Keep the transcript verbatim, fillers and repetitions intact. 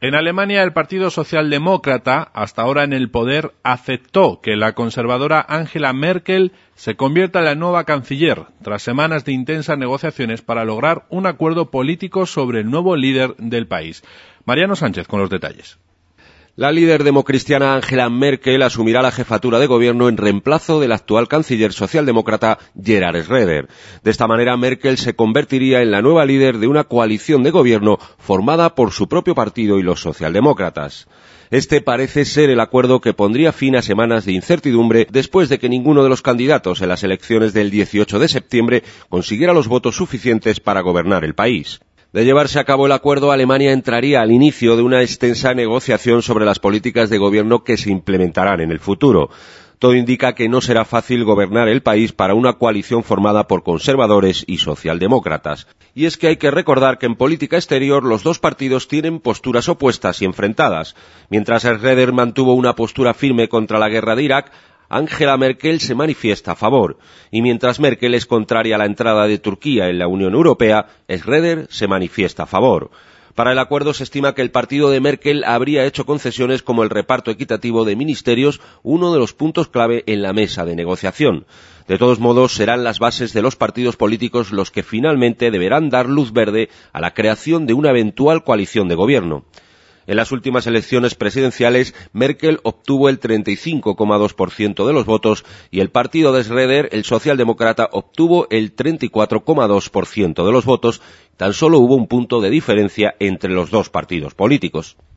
En Alemania, el Partido Socialdemócrata, hasta ahora en el poder, aceptó que la conservadora Angela Merkel se convierta en la nueva canciller, tras semanas de intensas negociaciones para lograr un acuerdo político sobre el nuevo líder del país. Mariano Sánchez con los detalles. La líder democristiana Angela Merkel asumirá la jefatura de gobierno en reemplazo del actual canciller socialdemócrata Gerhard Schröder. De esta manera, Merkel se convertiría en la nueva líder de una coalición de gobierno formada por su propio partido y los socialdemócratas. Este parece ser el acuerdo que pondría fin a semanas de incertidumbre después de que ninguno de los candidatos en las elecciones del dieciocho de septiembre consiguiera los votos suficientes para gobernar el país. De llevarse a cabo el acuerdo, Alemania entraría al inicio de una extensa negociación sobre las políticas de gobierno que se implementarán en el futuro. Todo indica que no será fácil gobernar el país para una coalición formada por conservadores y socialdemócratas. Y es que hay que recordar que en política exterior los dos partidos tienen posturas opuestas y enfrentadas. Mientras Schröder mantuvo una postura firme contra la guerra de Irak, Angela Merkel se manifiesta a favor, y mientras Merkel es contraria a la entrada de Turquía en la Unión Europea, Schröder se manifiesta a favor. Para el acuerdo se estima que el partido de Merkel habría hecho concesiones como el reparto equitativo de ministerios, uno de los puntos clave en la mesa de negociación. De todos modos, serán las bases de los partidos políticos los que finalmente deberán dar luz verde a la creación de una eventual coalición de gobierno. En las últimas elecciones presidenciales, Merkel obtuvo el treinta y cinco coma dos por ciento de los votos y el partido de Schröder, el socialdemócrata, obtuvo el treinta y cuatro coma dos por ciento de los votos. Tan solo hubo un punto de diferencia entre los dos partidos políticos.